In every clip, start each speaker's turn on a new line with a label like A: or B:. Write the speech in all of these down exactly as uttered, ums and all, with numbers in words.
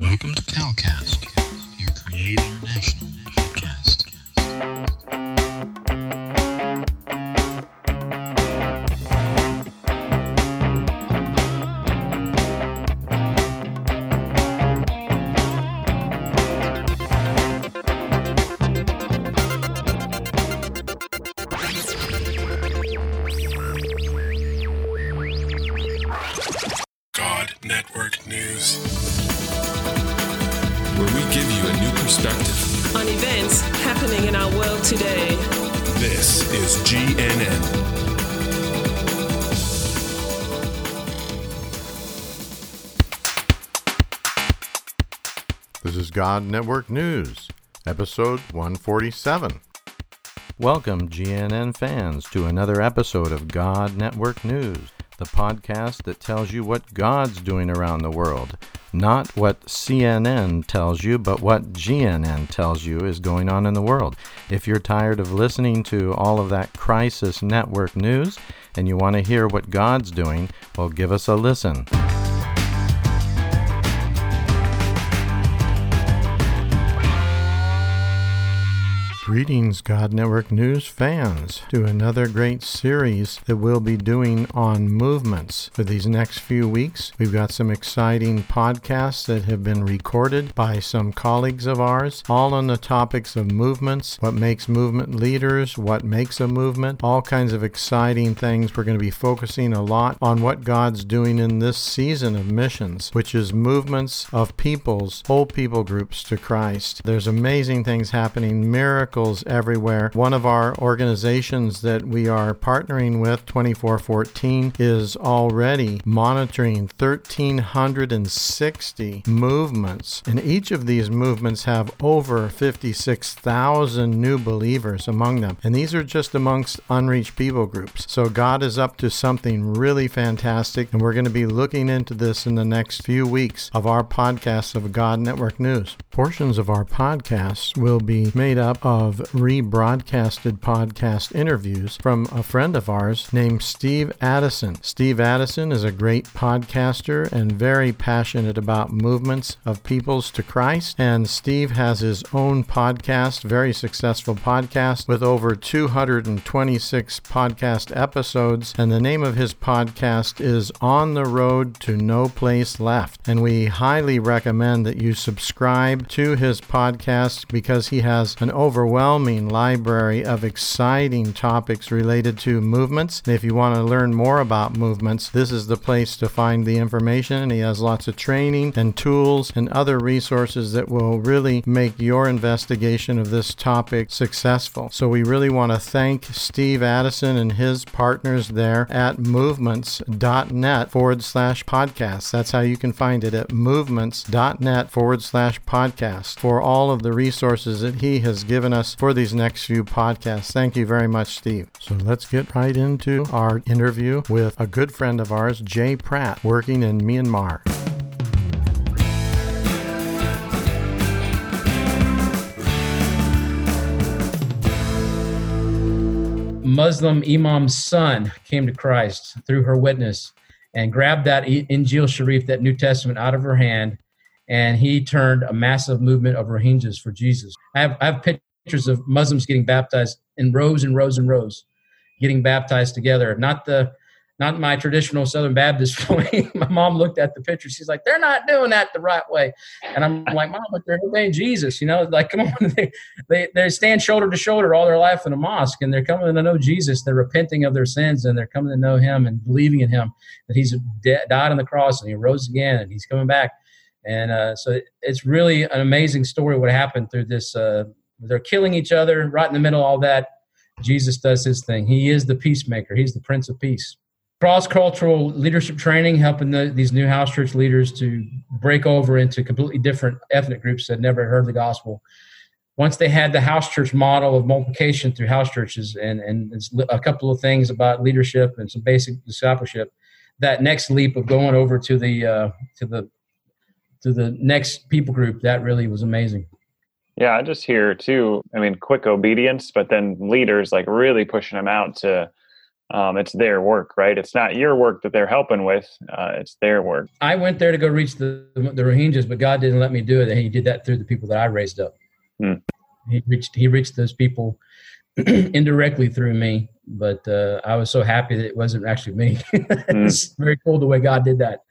A: Welcome to CalCast, your Create International podcast. God Network News, where we give you a new perspective
B: on events happening in our world today.
A: This is G N N.
C: This is God Network News, episode one forty-seven. Welcome, G N N fans, to another episode of God Network News, the podcast that tells you what God's doing around the world. Not what C N N tells you, but what G N N tells you is going on in the world. If you're tired of listening to all of that crisis network news and you want to hear what God's doing, well, give us a listen. Greetings, God Network News fans, to another great series that we'll be doing on movements. For these next few weeks, we've got some exciting podcasts that have been recorded by some colleagues of ours, all on the topics of movements, what makes movement leaders, what makes a movement, all kinds of exciting things. We're going to be focusing a lot on what God's doing in this season of missions, which is movements of peoples, whole people groups to Christ. There's amazing things happening, miracles everywhere. One of our organizations that we are partnering with, twenty-four fourteen, is already monitoring one thousand three hundred sixty movements, and each of these movements have over fifty-six thousand new believers among them, and these are just amongst unreached people groups. So God is up to something really fantastic, and we're going to be looking into this in the next few weeks of our podcasts of God Network News. Portions of our podcasts will be made up of rebroadcasted podcast interviews from a friend of ours named Steve Addison. Steve Addison is a great podcaster and very passionate about movements of peoples to Christ. And Steve has his own podcast, very successful podcast with over two hundred twenty-six podcast episodes. And the name of his podcast is On the Road to No Place Left. And we highly recommend that you subscribe to his podcast because he has an overwhelming library of exciting topics related to movements. And if you want to learn more about movements, this is the place to find the information. And he has lots of training and tools and other resources that will really make your investigation of this topic successful. So we really want to thank Steve Addison and his partners there at movements.net forward slash podcast. That's how you can find it, at movements.net forward slash podcast, for all of the resources that he has given us for these next few podcasts. Thank you very much, Steve. So let's get right into our interview with a good friend of ours, Jay Pratt, working in Myanmar.
D: Muslim imam's son came to Christ through her witness and grabbed that Injil Sharif, that New Testament, out of her hand, and he turned a massive movement of Rohingyas for Jesus. I have, I have pictures of Muslims getting baptized in rows and rows and rows, getting baptized together. Not the, not my traditional Southern Baptist way. My mom looked at the picture. She's like, they're not doing that the right way. And I'm like, Mom, but they're obeying Jesus. You know, like, come on. They, they, they stand shoulder to shoulder all their life in a mosque, and they're coming to know Jesus. They're repenting of their sins, and they're coming to know him and believing in him, that he's de- died on the cross and he rose again and he's coming back. And uh, so it, it's really an amazing story what happened through this. Uh, they're killing each other right in the middle of all that. Jesus does his thing. He is the peacemaker. He's the Prince of Peace. Cross-cultural leadership training, helping the, these new house church leaders to break over into completely different ethnic groups that never heard the gospel. Once they had the house church model of multiplication through house churches and, and a couple of things about leadership and some basic discipleship, that next leap of going over to the uh, to the to the next people group, that really was amazing.
E: Yeah, I just hear too, I mean, quick obedience, but then leaders like really pushing them out to Um, it's their work, right? It's not your work that they're helping with. Uh, it's their work.
D: I went there to go reach the, the Rohingyas, but God didn't let me do it. And he did that through the people that I raised up. Hmm. He reached, he reached those people indirectly through me, but uh, I was so happy that it wasn't actually me. It's mm. very cool the way God did that.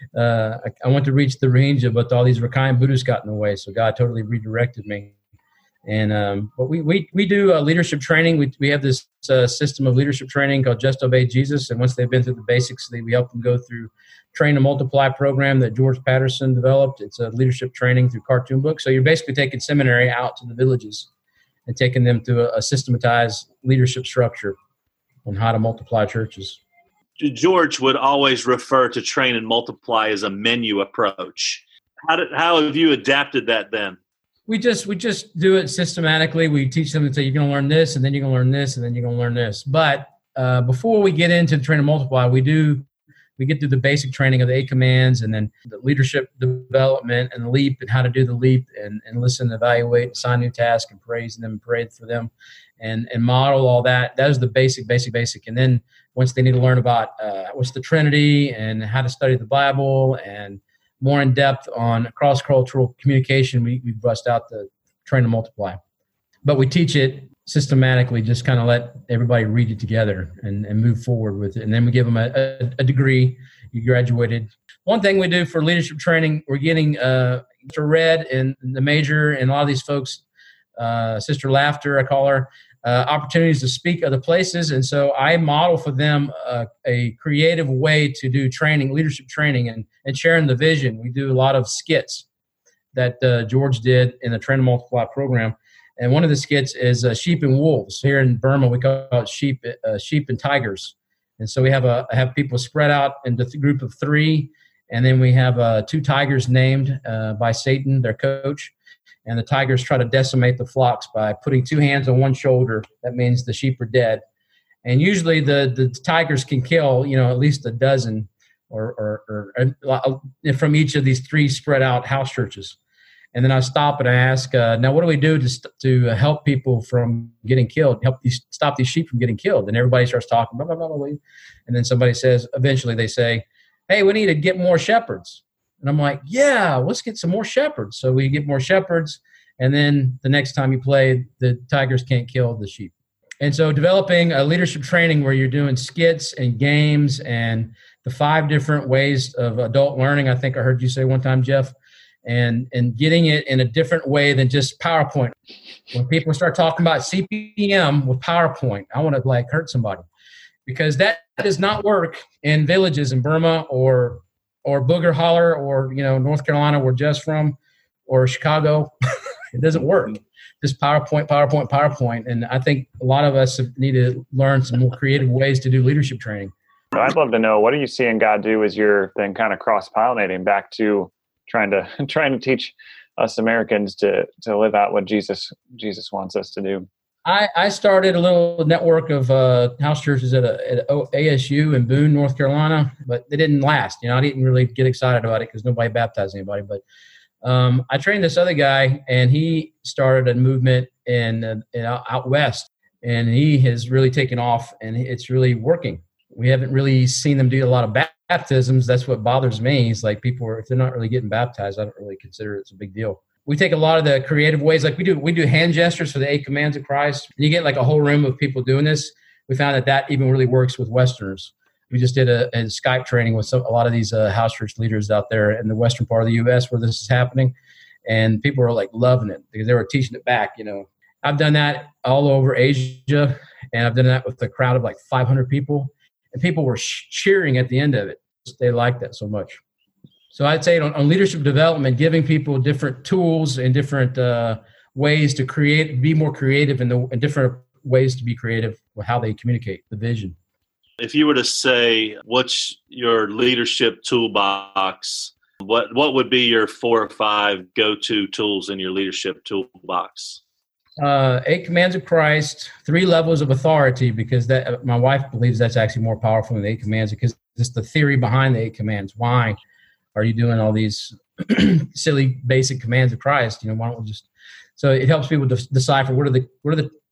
D: Uh, I, I went to reach the Rohingya, but all these Rakhine Buddhists got in the way, so God totally redirected me. And um, but we we we do uh, leadership training. We we have this uh, system of leadership training called Just Obey Jesus, and once they've been through the basics, we help them go through Train to Multiply program that George Patterson developed. It's a leadership training through cartoon books. So you're basically taking seminary out to the villages and taking them through a, a systematized leadership structure on how to multiply churches.
F: George would always refer to Train and Multiply as a menu approach. How did how have you adapted that then?
D: We just we just do it systematically. We teach them to say you're going to learn this, and then you're going to learn this, and then you're going to learn this. But uh, before we get into Train and Multiply, we do we get through the basic training of the eight commands, and then the leadership development and the leap, and how to do the leap, and, and listen, evaluate, assign new tasks, and praise them, and pray for them, and and model all that. That is the basic, basic, basic. And then once they need to learn about uh, what's the Trinity and how to study the Bible and more in depth on cross-cultural communication, we, we bust out the Train to Multiply. But we teach it systematically, just kind of let everybody read it together and, and move forward with it. And then we give them a, a, a degree. You graduated. One thing we do for leadership training, we're getting uh, Sister Red and the major and a lot of these folks, uh, Sister Laughter, I call her, uh, opportunities to speak other places. And so I model for them uh, a creative way to do training, leadership training, and, and sharing the vision. We do a lot of skits that uh, George did in the Train to Multiply program. And one of the skits is uh, sheep and wolves. Here in Burma, we call it sheep, uh, sheep and tigers. And so we have a have people spread out into a group of three, and then we have uh, two tigers named uh, by Satan, their coach. And the tigers try to decimate the flocks by putting two hands on one shoulder. That means the sheep are dead. And usually the, the tigers can kill, you know, at least a dozen or, or, or, or from each of these three spread out house churches. And then I stop and I ask, uh, now what do we do to to help people from getting killed, help these stop these sheep from getting killed? And everybody starts talking, blah, blah, blah, blah. And then somebody says, eventually they say, hey, we need to get more shepherds. And I'm like, yeah, let's get some more shepherds. So we get more shepherds. And then the next time you play, the tigers can't kill the sheep. And so developing a leadership training where you're doing skits and games and the five different ways of adult learning, I think I heard you say one time, Jeff, and and getting it in a different way than just PowerPoint. When people start talking about C P M with PowerPoint, I want to like hurt somebody, because that does not work in villages in Burma or or Booger Holler or, you know, North Carolina, where Jeff's from, or Chicago. It doesn't work. Just PowerPoint, PowerPoint, PowerPoint. And I think a lot of us need to learn some more creative ways to do leadership training.
E: I'd love to know, what are you seeing God do as you're then kind of cross-pollinating back to trying to trying to teach us Americans to to live out what Jesus Jesus wants us to do?
D: I, I started a little network of uh, house churches at, a, at A S U in Boone, North Carolina, but they didn't last. You know, I didn't really get excited about it because nobody baptized anybody. But um, I trained this other guy, and he started a movement in, uh, in out west, and he has really taken off, and it's really working. We haven't really seen them do a lot of baptisms. That's what bothers me. It's like people are, if they're not really getting baptized, I don't really consider it's a big deal. We take a lot of the creative ways, like we do, we do hand gestures for the eight commands of Christ. And you get like a whole room of people doing this. We found that that even really works with Westerners. We just did a, a Skype training with some, a lot of these uh, house church leaders out there in the western part of the U S where this is happening. And people are like loving it because they were teaching it back, you know. I've done that all over Asia, and I've done that with a crowd of like five hundred people. And people were cheering at the end of it. They liked that so much. So I'd say on, on leadership development, giving people different tools and different uh, ways to create, be more creative, in the and different ways to be creative with how they communicate the vision.
F: If you were to say, what's your leadership toolbox, what what would be your four or five go-to tools in your leadership toolbox?
D: Uh, eight commands of Christ, three levels of authority, because that uh, my wife believes that's actually more powerful than the eight commands, because it's the theory behind the eight commands. Why are you doing all these silly basic commands of Christ? You know, why don't we just? So it helps people to decipher what are the what are the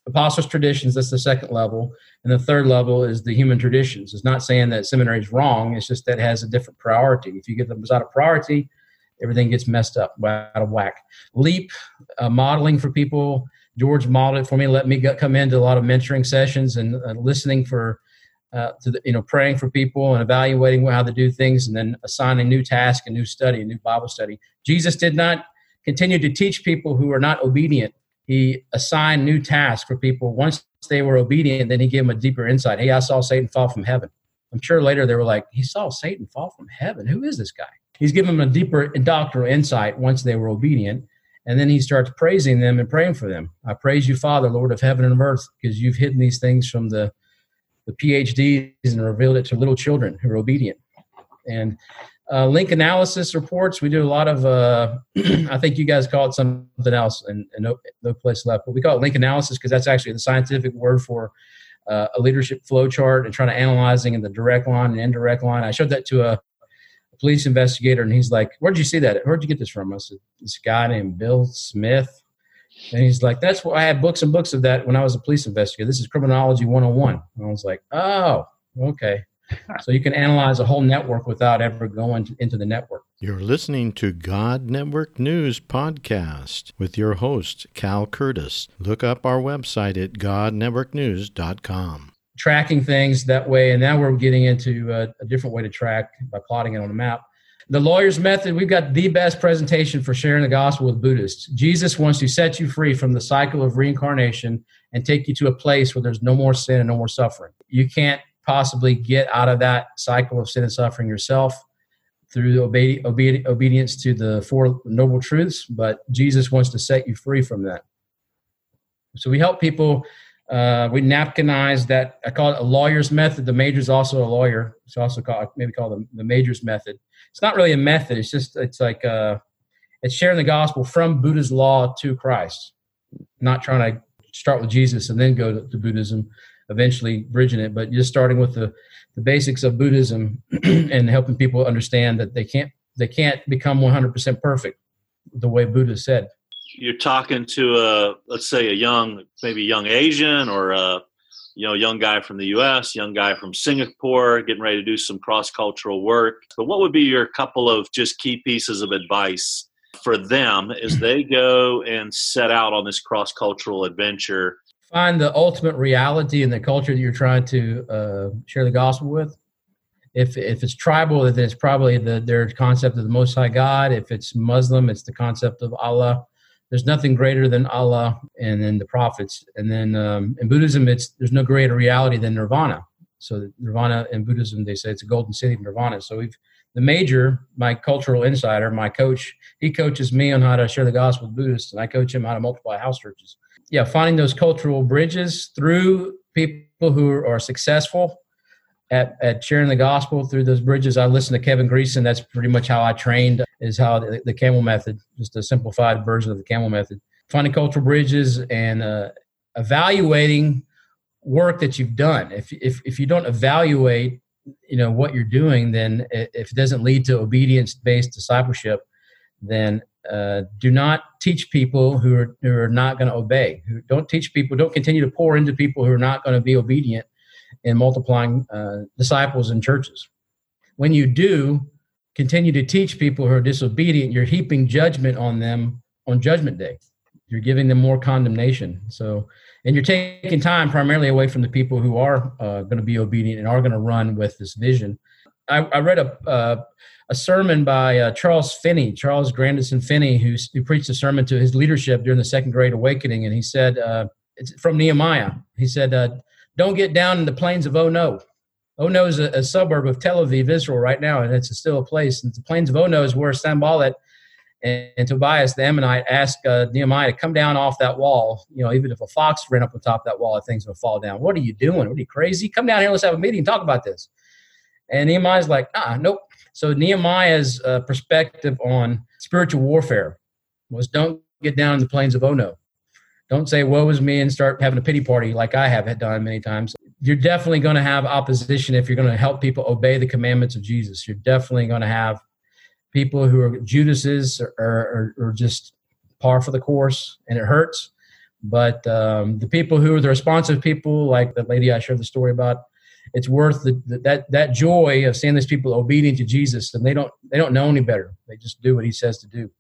D: apostles' traditions, that's the second level. And the third level is the human traditions. It's not saying that seminary is wrong. It's just that it has a different priority. If you get them out of priority, everything gets messed up, out of whack. LEAP, uh, modeling for people. George modeled it for me, let me go, come into a lot of mentoring sessions and uh, listening for, uh, to the, you know, praying for people and evaluating how to do things, and then assigning new tasks, a new study, a new Bible study. Jesus did not continue to teach people who are not obedient. He assigned new tasks for people. Once they were obedient, then he gave them a deeper insight. Hey, I saw Satan fall from heaven. I'm sure later they were like, he saw Satan fall from heaven. Who is this guy? He's given them a deeper doctrinal insight once they were obedient. And then he starts praising them and praying for them. I praise you, Father, Lord of heaven and earth, because you've hidden these things from the, the P H Ds and revealed it to little children who are obedient. And uh, link analysis reports, we do a lot of, uh, I think you guys call it something else, and, and no, no place left. But we call it link analysis because that's actually the scientific word for uh, a leadership flow chart and trying to analyzing in the direct line and indirect line. I showed that to a police investigator, and he's like, where'd you see that? Where'd you get this from? I said, this guy named Bill Smith. And he's like, that's what I had books and books of that when I was a police investigator. This is criminology one oh one. And I was like, oh, okay. So you can analyze a whole network without ever going to, into the network.
C: You're listening to God Network News Podcast with your host, Cal Curtis. Look up our website at god network news dot com.
D: Tracking things that way, and now we're getting into a, a different way to track by plotting it on a map. The lawyer's method, we've got the best presentation for sharing the gospel with Buddhists. Jesus wants to set you free from the cycle of reincarnation and take you to a place where there's no more sin and no more suffering. You can't possibly get out of that cycle of sin and suffering yourself through obe- obe- obedience to the Four Noble Truths, but Jesus wants to set you free from that. So we help people. Uh, we napkinize that. I call it a lawyer's method. The major's also a lawyer. It's also called, maybe called the, the major's method. It's not really a method. It's just, it's like, uh, it's sharing the gospel from Buddha's law to Christ, not trying to start with Jesus and then go to, to Buddhism, eventually bridging it, but just starting with the, the basics of Buddhism and helping people understand that they can't, they can't become one hundred percent perfect the way Buddha said.
F: You're talking to a, let's say a young, maybe young Asian or a, you know, young guy from the U S, young guy from Singapore, getting ready to do some cross-cultural work. But what would be your couple of just key pieces of advice for them as they go and set out on this cross-cultural adventure?
D: Find the ultimate reality in the culture that you're trying to uh, share the gospel with. If if it's tribal, then it's probably the, their concept of the Most High God. If it's Muslim, it's the concept of Allah. There's nothing greater than Allah and then the prophets. And then um, in Buddhism, it's there's no greater reality than nirvana. So nirvana in Buddhism, they say it's a golden city of nirvana. So we've the major, my cultural insider, my coach, he coaches me on how to share the gospel with Buddhists, and I coach him how to multiply house churches. Yeah, finding those cultural bridges through people who are successful at, at sharing the gospel through those bridges. I listen to Kevin Greason. That's pretty much how I trained, is how the, the Camel Method, just a simplified version of the Camel Method. Finding cultural bridges and uh, evaluating work that you've done. If, if if you don't evaluate, you know, what you're doing, then if it doesn't lead to obedience-based discipleship, then uh, do not teach people who are who are not going to obey. Who don't teach people. Don't continue to pour into people who are not going to be obedient in multiplying uh, disciples in churches. When you do continue to teach people who are disobedient, you're heaping judgment on them on Judgment Day. You're giving them more condemnation. So, and you're taking time primarily away from the people who are uh, going to be obedient and are going to run with this vision. I, I read a uh, a sermon by uh, Charles Finney, Charles Grandison Finney, who, who preached a sermon to his leadership during the Second Great Awakening, and he said, uh, it's from Nehemiah. He said, uh, "Don't get down in the plains of Ono." Ono is a, a suburb of Tel Aviv, Israel, right now, and it's still a place. And the plains of Ono is where Sanballat and, and Tobias the Ammonite asked uh, Nehemiah to come down off that wall. You know, even if a fox ran up on top of that wall, that thing's going to fall down. What are you doing? What are you, crazy? Come down here, let's have a meeting and talk about this. And Nehemiah's like, ah, nope. So Nehemiah's uh, perspective on spiritual warfare was, don't get down in the plains of Ono. Don't say, woe is me, and start having a pity party like I have had done many times. You're definitely going to have opposition if you're going to help people obey the commandments of Jesus. You're definitely going to have people who are Judases or, or, or just par for the course, and it hurts. But um, the people who are the responsive people, like the lady I shared the story about, it's worth the, the, that that joy of seeing these people obedient to Jesus, and they don't they don't know any better. They just do what he says to do.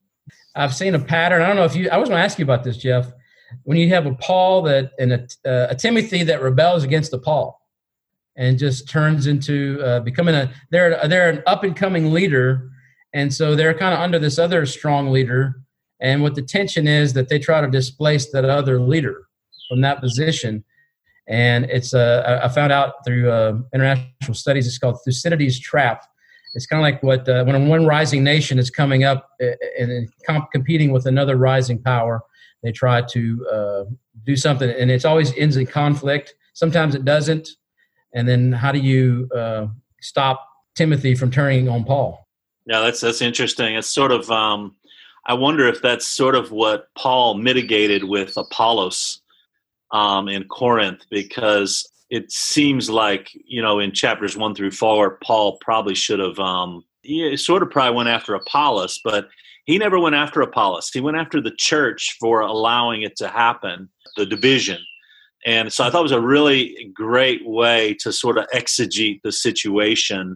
D: I've seen a pattern. I don't know if you. I was going to ask you about this, Jeff. When you have a Paul that and a, uh, a Timothy that rebels against the Paul, and just turns into uh, becoming a they're they're an up and coming leader, and so they're kind of under this other strong leader. And what the tension is that they try to displace that other leader from that position. And it's uh, I found out through uh, international studies, it's called Thucydides' trap. It's kind of like what uh, when one rising nation is coming up and comp- competing with another rising power, they try to uh, do something, and it's always ends in conflict. Sometimes it doesn't. And then how do you uh, stop Timothy from turning on Paul?
F: Yeah, that's that's interesting. It's sort of um, I wonder if that's sort of what Paul mitigated with Apollos um, in Corinth, because it seems like, you know, in chapters one through four, Paul probably should have, um, he sort of probably went after Apollos, but he never went after Apollos. He went after the church for allowing it to happen, the division. And so I thought it was a really great way to sort of exegete the situation,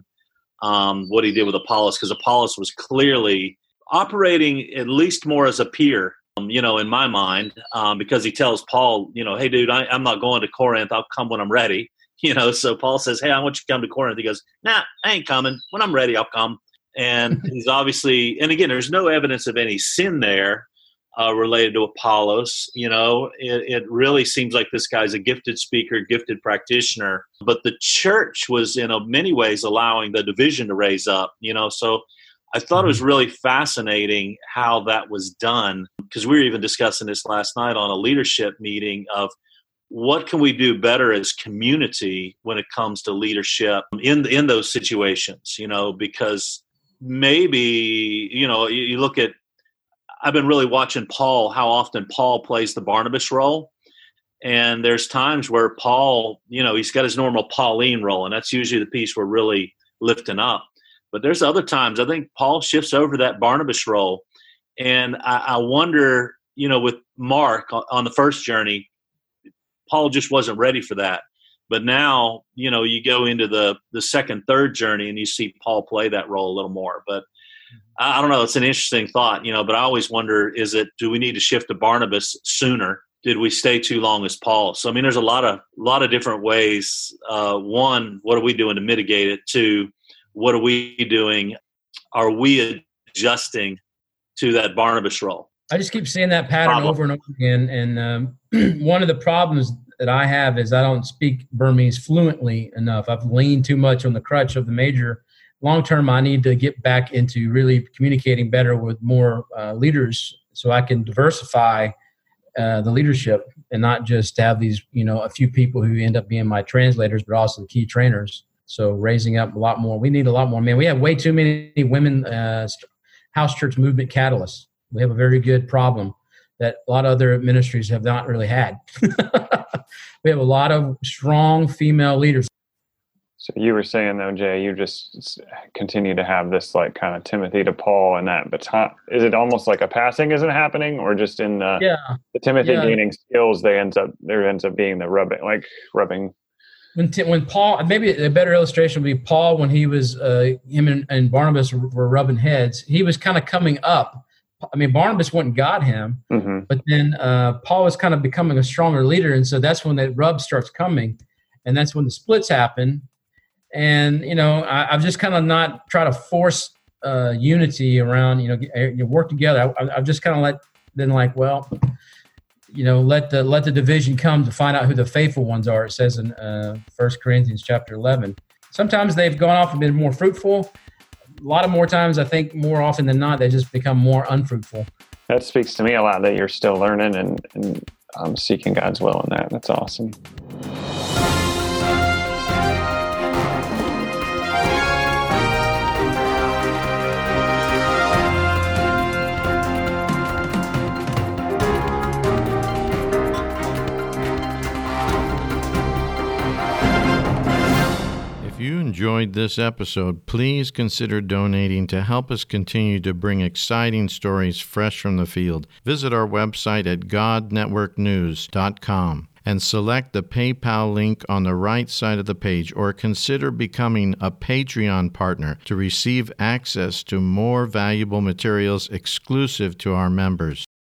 F: um, what he did with Apollos, because Apollos was clearly operating at least more as a peer, um, you know, in my mind, um, because he tells Paul, you know, hey, dude, I, I'm not going to Corinth. I'll come when I'm ready. You know, so Paul says, hey, I want you to come to Corinth. He goes, nah, I ain't coming. When I'm ready, I'll come. And he's obviously, and again, there's no evidence of any sin there uh, related to Apollos. You know, it, it really seems like this guy's a gifted speaker, gifted practitioner. But the church was in a, many ways allowing the division to raise up, you know, so I thought it was really fascinating how that was done, because we were even discussing this last night on a leadership meeting of what can we do better as community when it comes to leadership in in those situations, you know, because maybe, you know, you, you look at, I've been really watching Paul, how often Paul plays the Barnabas role. And there's times where Paul, you know, he's got his normal Pauline role, and that's usually the piece we're really lifting up. But there's other times I think Paul shifts over that Barnabas role. And I, I wonder, you know, with Mark on, on the first journey, Paul just wasn't ready for that. But now, you know, you go into the, the second, third journey and you see Paul play that role a little more. But I, I don't know. It's an interesting thought, you know, but I always wonder, is it, do we need to shift to Barnabas sooner? Did we stay too long as Paul? So, I mean, there's a lot of, lot of different ways. Uh, one, what are we doing to mitigate it? Two, what are we doing? Are we adjusting to that Barnabas role?
D: I just keep seeing that pattern Problem. over and over again. And um, one of the problems that I have is I don't speak Burmese fluently enough. I've leaned too much on the crutch of the major. Long term, I need to get back into really communicating better with more uh, leaders so I can diversify uh, the leadership and not just have these, you know, a few people who end up being my translators, but also the key trainers. So raising up a lot more. We need a lot more men. We have way too many women uh, house church movement catalysts. We have a very good problem that a lot of other ministries have not really had. We have a lot of strong female leaders.
E: So you were saying, though, Jay, you just continue to have this like kind of Timothy to Paul and that baton. Is it almost like a passing isn't happening, or just in the,
D: yeah.
E: the Timothy
D: yeah.
E: gaining skills, they ends up there ends up being the rubbing, like rubbing.
D: When when Paul, maybe a better illustration would be Paul when he was, uh, him and, and Barnabas were rubbing heads. He was kind of coming up. I mean, Barnabas went and got him, mm-hmm. but then uh, Paul was kind of becoming a stronger leader. And so that's when that rub starts coming. And that's when the splits happen. And, you know, I, I've just kind of not try to force uh, unity around, you know, you work together. I, I've just kind of let, been like, well, you know, let the let the division come to find out who the faithful ones are. It says in uh, First Corinthians chapter eleven. Sometimes they've gone off and been more fruitful. A lot of more times, I think more often than not, they just become more unfruitful.
E: That speaks to me a lot, that you're still learning and, and um, seeking God's will in that. That's awesome.
C: If you enjoyed this episode, please consider donating to help us continue to bring exciting stories fresh from the field. Visit our website at god network news dot com and select the PayPal link on the right side of the page, or consider becoming a Patreon partner to receive access to more valuable materials exclusive to our members.